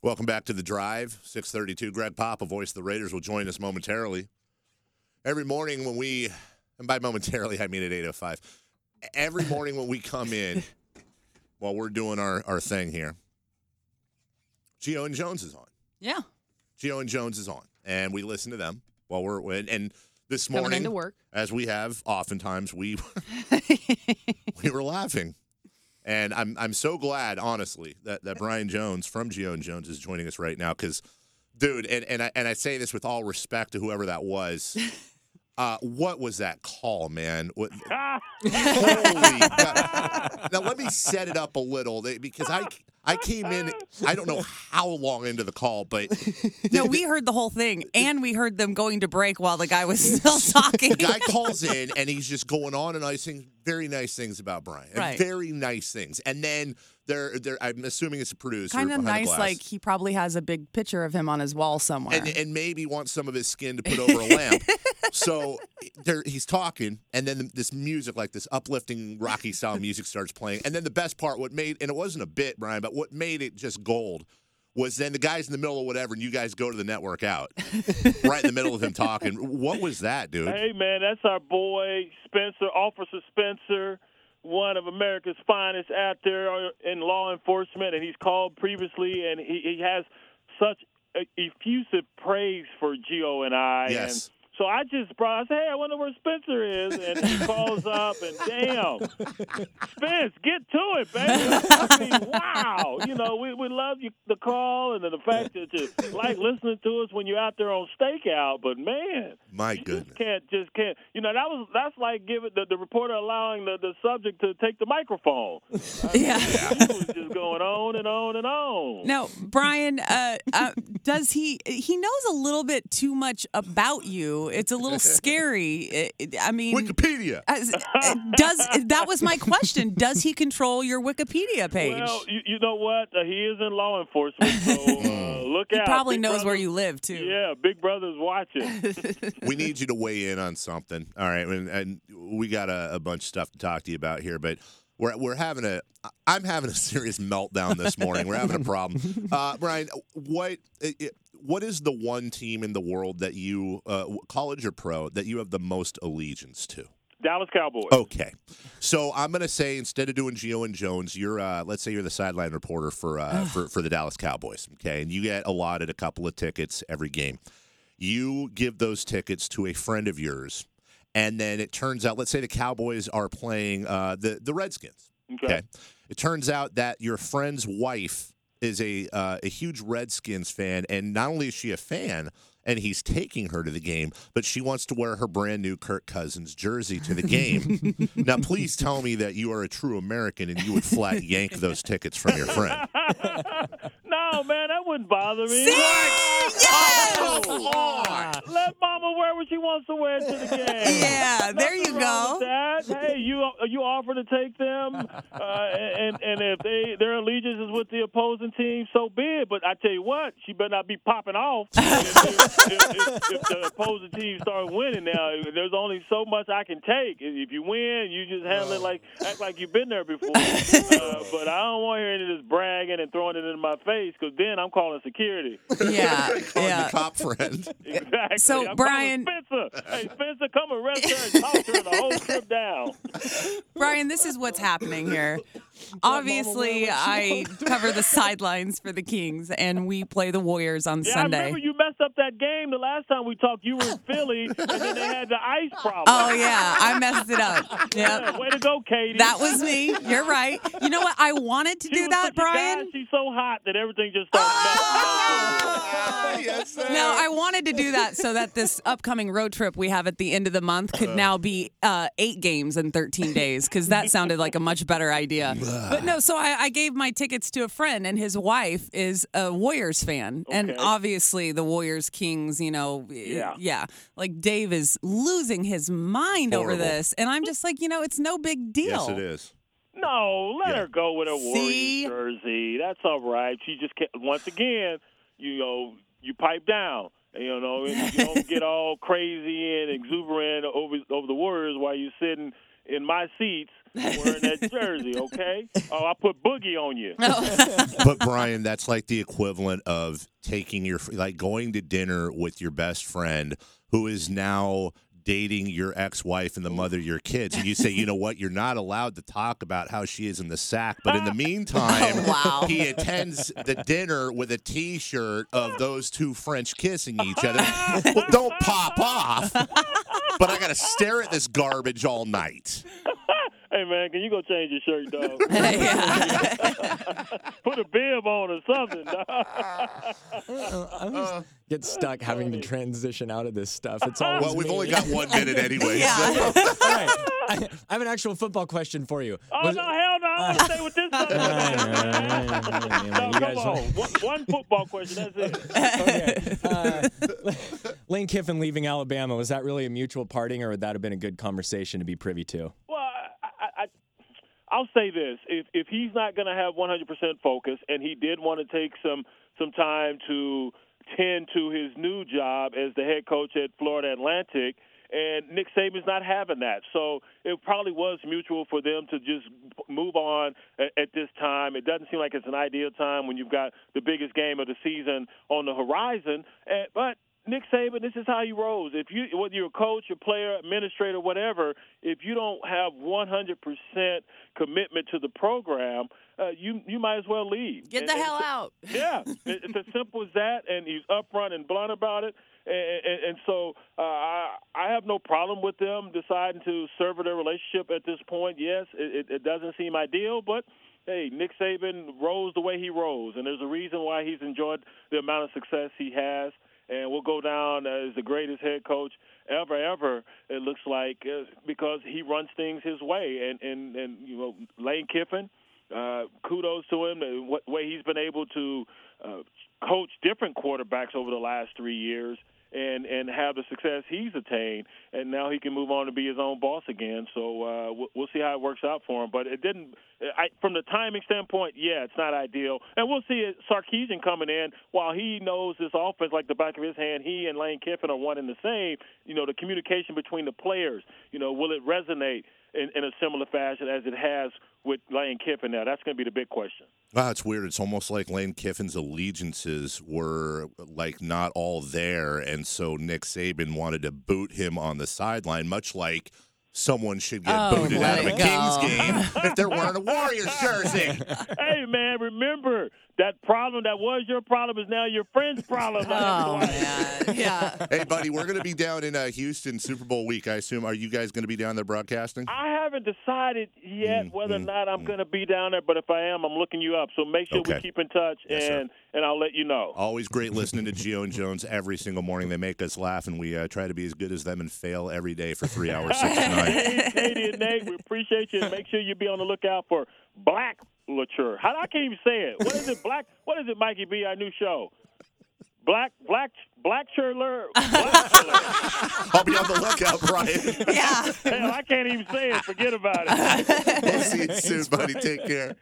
Welcome back to The Drive, 632. Greg Papa, voice of the Raiders, will join us momentarily. Every morning when we, and by momentarily I mean at 8:05, every morning when we come in, while we're doing our thing here, Gio and Jones is on. Yeah. Gio and Jones is on, and we listen to them while we're in. And this Coming morning, into work. as we have oftentimes, we were laughing. And I'm so glad, honestly, that Brian Jones from Gio and Jones is joining us right now. Because, dude, and I say this with all respect to whoever that was. What was that call, man? Holy God. Now, let me set it up a little because I came in, I don't know how long into the call, but. No, we heard the whole thing, and we heard them going to break while the guy was still talking. The guy calls in, and he's just going on and saying very nice things about Brian. Right. Very nice things. And then I'm assuming it's a producer. Kind of behind the nice, glass. like he probably has a big picture of him on his wall somewhere. And maybe wants some of his skin to put over a lamp. So he's talking, and then this music, like this uplifting Rocky style music, starts playing. And then the best part, and it wasn't a bit, Brian, but what made it just gold was then the guy's in the middle of whatever, and you guys go to the network out right in the middle of him talking. What was that, dude? Hey, man, that's our boy Spencer, Officer Spencer, one of America's finest out there in law enforcement, and he's called previously, and he has such effusive praise for Gio and I. Yes. And so I said, hey, I wonder where Spencer is. And he calls up, and damn, Spence, get to it, baby. I mean, wow. You know, we love the call and the fact that you like listening to us when you're out there on stakeout. But, man, my goodness. Just can't. You know, that's like giving the reporter allowing the subject to take the microphone. Yeah. He was just going on and on and on. Now, Brian, does he knows a little bit too much about you. It's a little scary. I mean, Wikipedia. That was my question. Does he control your Wikipedia page? Well, you know what? He is in law enforcement, so look out. He probably Big knows Brother, where you live, too. Yeah, Big Brother's watching. We need you to weigh in on something. All right, and we got a bunch of stuff to talk to you about here, but I'm having a serious meltdown this morning. We're having a problem. Brian, what is the one team in the world that you, college or pro, that you have the most allegiance to? Dallas Cowboys. Okay. So I'm going to say, instead of doing Gio and Jones, let's say you're the sideline reporter for the Dallas Cowboys, okay? And you get allotted a couple of tickets every game. You give those tickets to a friend of yours, and then it turns out, let's say the Cowboys are playing the Redskins. Okay. It turns out that your friend's wife is a huge Redskins fan, and not only is she a fan, and he's taking her to the game, but she wants to wear her brand new Kirk Cousins jersey to the game. Now, please tell me that you are a true American and you would flat yank those tickets from your friend. No, man, that wouldn't bother me. Yes! Oh, come on. Let Mama wear what she wants to wear to the game. Yeah, there you Nothing wrong go. with that. Hey, you offer to take them, and if their allegiance is with the opposing team, so be it. But I tell you what, she better not be popping off if the opposing team start winning. Now, there's only so much I can take. If you win, you just handle it act like you've been there before. But I don't want to hear any of this bragging and throwing it in my face, because then I'm calling security. Yeah, Calling yeah. the cop friend. Exactly. So, I'm Brian- calling Spencer. Hey, Spencer, come arrest her and talk to her the whole trip down. Brian, this is what's happening here. Obviously, I cover the sidelines for the Kings, and we play the Warriors on Yeah, Sunday. I remember you messed up that game the last time we talked. You were in Philly, and then they had the ice problem. Oh, yeah, I messed it up. Yep. Yeah, way to go, Katie. That was me. You're right. You know what? I wanted to She do was that, such a guy, Brian. she's so hot that everything just started Yes, sir. No, I wanted to do that so that this upcoming road trip we have at the end of the month could now be 8 games in 13 days, because that sounded like a much better idea. But no, so I gave my tickets to a friend, and his wife is a Warriors fan. And Okay. obviously the Warriors Kings, Yeah. like Dave is losing his mind over Horrible. this. And I'm just like, it's no big deal. Yes, it is. No, let Yeah. her go with her See? Warriors jersey. That's all right. She just can't, once again, you pipe down. And, you don't get all crazy and exuberant over the Warriors while you're sitting in my seats wearing that jersey, okay? Oh, I put Boogie on you. But Brian, that's like the equivalent of going to dinner with your best friend who is now dating your ex-wife and the mother of your kids, and you say, you know what, you're not allowed to talk about how she is in the sack, but in the meantime, he attends the dinner with a T-shirt of those two French kissing each other. Well, don't pop off, but I got to stare at this garbage all night. Hey, man, can you go change your shirt, dog? Put a bib on or something, dog. I always get stuck having to transition out of this stuff. It's always Well, we've me. only got 1 minute anyway. Yeah. So. All right. I have an actual football question for you. Oh, no, hell no. I want to stay with this subject. No, You come guys on. One football question, that's it. Okay. Lane Kiffin leaving Alabama, was that really a mutual parting, or would that have been a good conversation to be privy to? Well, I'll say this: if he's not going to have 100% focus, and he did want to take some time to tend to his new job as the head coach at Florida Atlantic, and Nick Saban's not having that, so it probably was mutual for them to just move on at this time. It doesn't seem like it's an ideal time when you've got the biggest game of the season on the horizon, but Nick Saban, this is how he rolls. Whether you're a coach, a player, administrator, whatever, if you don't have 100% commitment to the program, you might as well leave. Get the hell out. Yeah, it's as simple as that, and he's upfront and blunt about it. And so I have no problem with them deciding to sever their relationship at this point. Yes, it doesn't seem ideal, but hey, Nick Saban rolls the way he rolls, and there's a reason why he's enjoyed the amount of success he has. And will go down as the greatest head coach ever, it looks like, because he runs things his way. And you know, Lane Kiffin, kudos to him, the way he's been able to coach different quarterbacks over the last 3 years and have the success he's attained. And now he can move on to be his own boss again. So we'll see how it works out for him. But it didn't from the timing standpoint, yeah, it's not ideal. And we'll see Sarkisian coming in. While he knows this offense like the back of his hand, he and Lane Kiffin are one and the same. You know, the communication between the players, you know, will it resonate in a similar fashion as it has with Lane Kiffin now? That's going to be the big question. Wow, it's weird. It's almost like Lane Kiffin's allegiances were like not all there, and so Nick Saban wanted to boot him on the sideline, much like someone should get booted out of a Kings game if they're wearing a Warriors jersey. Hey, man, remember, that problem that was your problem is now your friend's problem. Oh, man. Yeah. Hey, buddy, we're going to be down in Houston Super Bowl week, I assume. Are you guys going to be down there broadcasting? I haven't decided yet whether or not I'm going to be down there, but if I am, I'm looking you up. So make sure we keep in touch, and I'll let you know. Always great listening to Gio and Jones every single morning. They make us laugh, and we try to be as good as them and fail every day for 3 hours, 6 to 9. Hey, Katie and Nate, we appreciate you. Make sure you be on the lookout for Black Latour. I can't even say it. What is it, Black? What is it, Mikey B? Our new show. Black Churler. I'll be on the lookout, Brian. Yeah. Hell, I can't even say it. Forget about it. We'll see you soon, buddy. Take care.